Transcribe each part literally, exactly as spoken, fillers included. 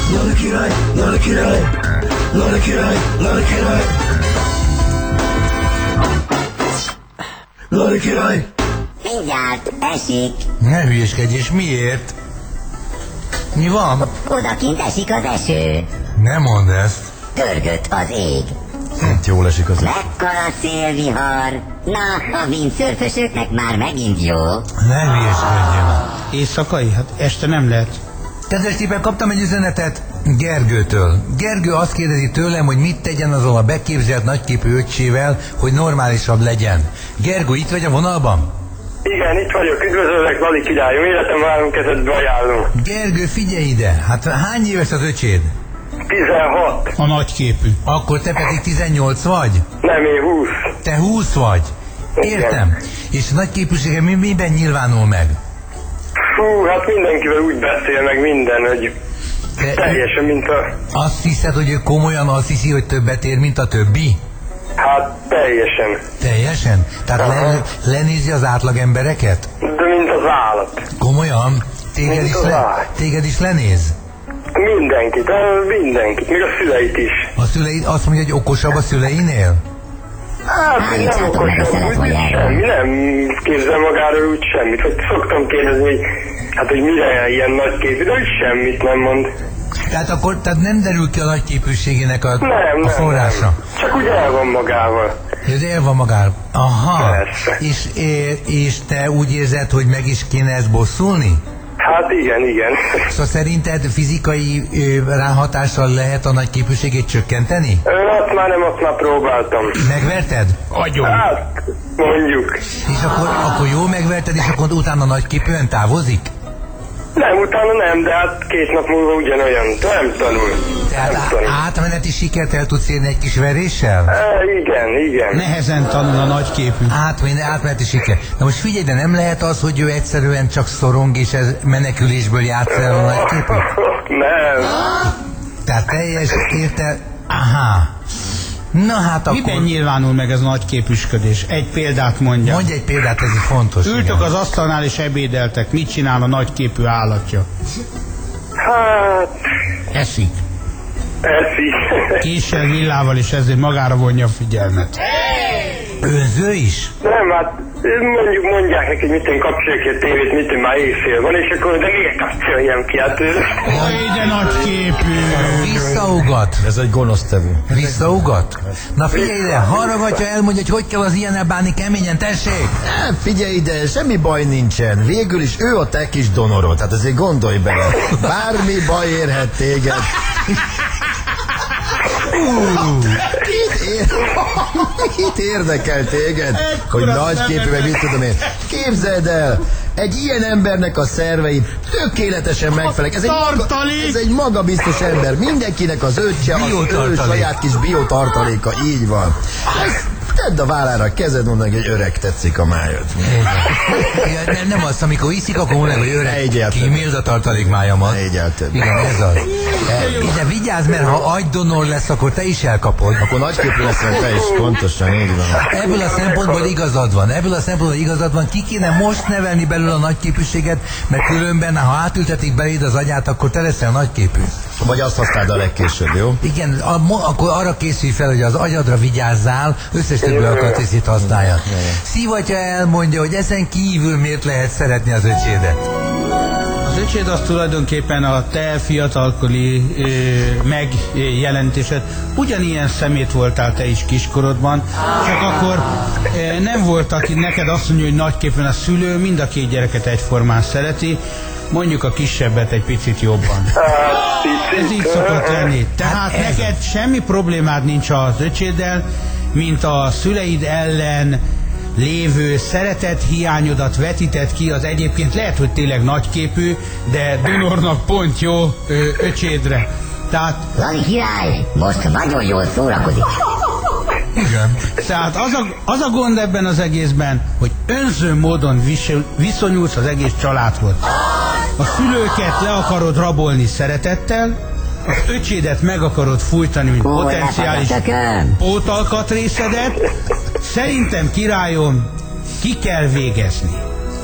Lala király, Lala király, Lala király, Lala király, Lala király. Mindjárt esik. Ne hülyeskedj, és miért? Mi van? Odakint esik az eső. Ne mondd ezt. Törgött az ég. Hát jól esik az. Mekkora szélvihar. Na, a windszörfösöknek már megint jó. Ne hülyeskedjen. Éjszakai? Hát este nem lehet. Kedves tippek, kaptam egy üzenetet Gergőtől. Gergő azt kérdezi tőlem, hogy mit tegyen azon a beképzelt nagyképű öccsével, hogy normálisabb legyen. Gergő, itt vagy a vonalban? Igen, itt vagyok, üdvözöllek, Lali királyom, életem várom kezedbe ajánlom. Gergő, figyelj ide, hát hány éves az öcséd? tizenhat. A nagyképű. Akkor te pedig tizennyolc vagy? Nem, én húsz. Te húsz vagy? Értem. Igen. És a nagyképűsége mi, miben nyilvánul meg? Fú, hát mindenkivel úgy beszél meg minden, hogy Te teljesen, mint a... azt hiszed, hogy ő komolyan azt hiszi, hogy többet ér, mint a többi? Hát teljesen. Teljesen? Tehát le, lenézi az átlag embereket? De mint az állat. Komolyan? Téged Mint is, az le, állat. téged is lenéz? Mindenkit, mindenkit, még a szüleit is. A szüleid azt mondja, hogy okosabb a szüleinél? Hát nem Állítsátok meg a okosabb, úgy telefonjáról. semmi, nem képzel magáról úgy semmit. Hogy szoktam kérdezni, hogy hát, hogy mire ilyen nagy képű, de úgy semmit nem mond. Tehát akkor tehát nem derül ki a nagyképűségének a, Nem, a nem, forrása? nem. Csak úgy el van magával. Ez el van magára. Aha. Persze. És, és te úgy érzed, hogy meg is kéne ezt bosszulni? Hát igen, igen. Szóval szerinted fizikai ö, ráhatással lehet a nagyképűségét csökkenteni? Ön azt már nem, azt már próbáltam. Megverted? Agyon. Hát, mondjuk. És akkor, akkor jó megverted, és akkor utána nagyképűen távozik? Nem, utána nem, de hát két nap múlva ugyanolyan. Nem tanul. Tehát Nem á- tanul. átmeneti sikert el tudsz érni egy kis veréssel? E, igen, igen. Nehezen tanul a nagyképű. Átmeneti, átmeneti siker. Na most figyelj, de nem lehet az, hogy ő egyszerűen csak szorong, és ez menekülésből játsz el a nagyképű? Nem. Tehát teljes érte... Aha. Na hát akkor... Miben nyilvánul meg ez a nagyképűsködés? Egy példát mondja. Mondj egy példát, ez is fontos. Ültök igen. az asztalnál és ebédeltek. Mit csinál a nagyképű állatja? Hát, Eszik. eszik. Késsel, villával, és ezért magára vonja a figyelmet. Önző is? Nem, hát mondjuk mondják neki, hogy mit én kapcsolják ki a tévét, mit én már éjfél van, és akkor de miért kapcsoljam ki? Hát Jaj, de nagyképű! Visszaugat. Ez egy gonosztevő. Visszaugat? Na figyelj ide, hallgatja, elmondja, hogy hogy kell az ilyennel bánni keményen, tessék! Nem, figyelj ide, semmi baj nincsen. Végül is ő a te kis donorod, hát azért gondolj bele. Bármi baj érhet téged. Uh, mit, ér... mit érdekel téged, hogy nagyképű, meg mit tudom én. Képzeld el, egy ilyen embernek a szervei tökéletesen megfelelnek. Ez egy, maga, ez egy magabiztos ember. Mindenkinek az öccse, az ő Biotartalék. saját kis biotartaléka, így van. Ez, tedd a vállára a kezed, mondd, hogy öreg, tetszik a májad. Igen, nem, nem az, amikor iszik, akkor mondja, hogy öreg, Egyáltalán. kíméld a tartalékmájamat. Egyáltalán. Igen, ez az. E, de vigyázz, mert ha agydonor lesz, akkor te is elkapod. Akkor nagyképű leszel te is, pontosan, így van. Ebből a szempontból igazad van, ebből a szempontból igazad van, ki kéne most nevelni belőle a nagyképűséget, mert különben, ha átültetik beléd az agyát, akkor te leszel nagyképű. Vagy azt használd a legkésőbb, jó? Igen, a, mo, akkor arra készülj fel, hogy az agyadra vigyázzál, összes többi alkatrészét használjad. Szívatja elmondja, hogy ezen kívül miért lehet szeretni az öcsédet. Az öcséd az tulajdonképpen a te fiatalkori ö, megjelentésed. Ugyanilyen szemét voltál te is kiskorodban, csak akkor ö, nem volt, aki neked azt mondja, hogy nagyképpen a szülő mind a két gyereket egyformán szereti, mondjuk a kisebbet egy picit jobban. Ez így szokott lenni. Tehát Hát ez neked semmi problémád nincs az öcséddel, mint a szüleid ellen lévő szeretet hiányodat vetített ki, az egyébként lehet, hogy tényleg nagyképű, de donornak pont jó ö, öcsédre. Tehát, Lali király, most nagyon jól szórakozik. Igen. tehát az, a, az a gond ebben az egészben, hogy önző módon visul, viszonyulsz az egész családhoz. A szülőket le akarod rabolni szeretettel, az öcsédet meg akarod fújtani, mint Hol potenciális lefed a tököm? pótalkatrészedet. Szerintem, királyom, ki kell végezni.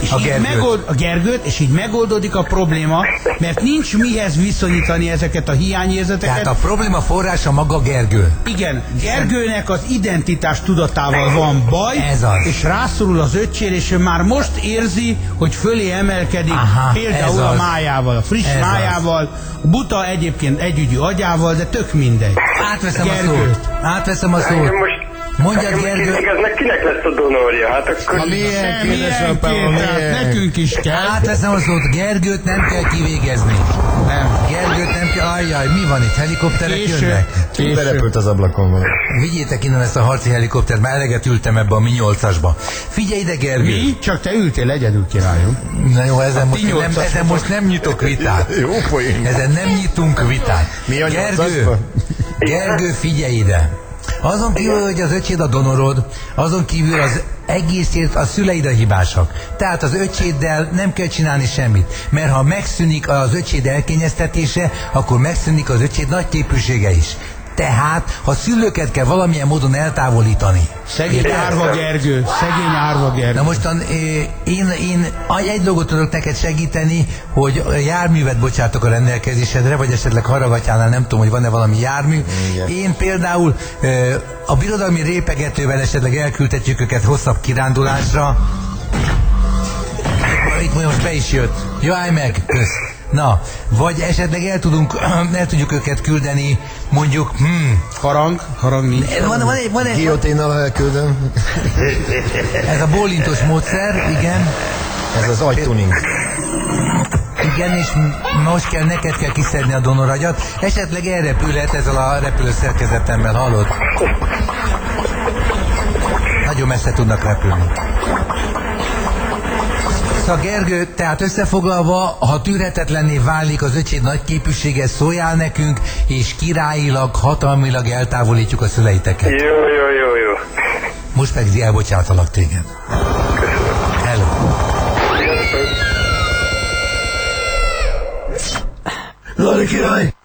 És A így Gergőt. megold, a Gergőt, és így megoldódik a probléma, mert nincs mihez viszonyítani ezeket a hiányérzeteket. Tehát a probléma forrása maga Gergő. Igen, Gergőnek az identitás tudatával van baj, Ez az. és rászorul az öccsére, és ő már most érzi, hogy fölé emelkedik, Aha, például ez a az. májával, a friss Ez májával, a buta egyébként együgyű agyával, de tök mindegy. Átveszem Gergő. a szót. Átveszem a szót. Engem most... Mondja, engem most Gergő. kérdeznek, kinek lesz a donorja? Hát akkor... A milyen Milyen kédesapám, a két, hát milyen? nekünk is kell. Átveszem a szót. Gergőt nem kell kivégezni. Nem. Gergőt nem kell. Ajjaj, mi van itt? Helikopterek Késő. jönnek? Késő. Berepült az ablakon van. Vigyétek innen ezt a harci helikoptert, már eleget ültem ebbe a mi nyolcasba. Figyelj ide, Gergő. Mi? Csak te ültél egyedül, királyom. Na jó, ezen most, nem, nyolcas ezen most nem nyitok vitát. Jó poén. Ezen nem nyitunk vitát. Mi a Gergő, nyolcasba? Gergő, figyelj ide. Azon kívül, hogy az öcséd a donorod, azon kívül az egészért a szüleid a hibásak. Tehát az öcséddel nem kell csinálni semmit. Mert ha megszűnik az öcséd elkényeztetése, akkor megszűnik az öcséd nagy képűsége is. Tehát, ha szülőket kell valamilyen módon eltávolítani. Szegény árva Gergő, szegény árva Gergő. Na mostan eh, én, én egy dolgot tudok neked segíteni, hogy járművet bocsátok a rendelkezésedre, vagy esetleg Haragatyánál nem tudom, hogy van-e valami jármű. Igen. Én például eh, a birodalmi répegetővel esetleg elküldhetjük őket hosszabb kirándulásra. Itt most be is jött. Jó, állj meg, kösz. Na, vagy esetleg el tudunk, el tudjuk őket küldeni, mondjuk, hmm, Harang, harang nincs. van, van, egy, van egy, Guillotinnal elküldöm. ez a bólintos módszer, igen. Ez az agytuning. Igen, és m- most kell, neked kell kiszedni a donoragyat. Esetleg elrepülhet ezzel a repülőszerkezetemmel, hallod? Nagyon messze tudnak repülni. Szóval Gergő, tehát összefoglalva, ha tűrhetetlenné válik az öcséd nagy képűsége, szóljál nekünk, és királyilag, hatalmilag eltávolítjuk a szüleiteket. Jó, jó, jó, jó. Most pedig elbocsátalak téged. Hello. Lani király!